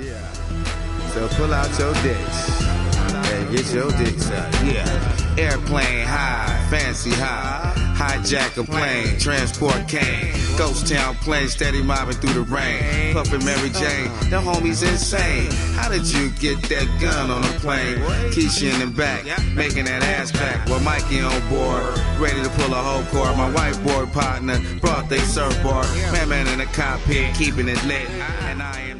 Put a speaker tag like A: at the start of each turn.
A: Yeah. So pull out your dicks and get your dicks out. Yeah. Airplane high, fancy high. Hijack a plane, transport cane. Ghost town plane, steady mobbing through the rain. Puffin' Mary Jane, the homie's insane. How did you get that gun on the plane? Keisha in the back, making that ass back. With Mikey on board, ready to pull a whole cord. My whiteboard partner brought they surfboard. Man in the cockpit, keeping it lit. And I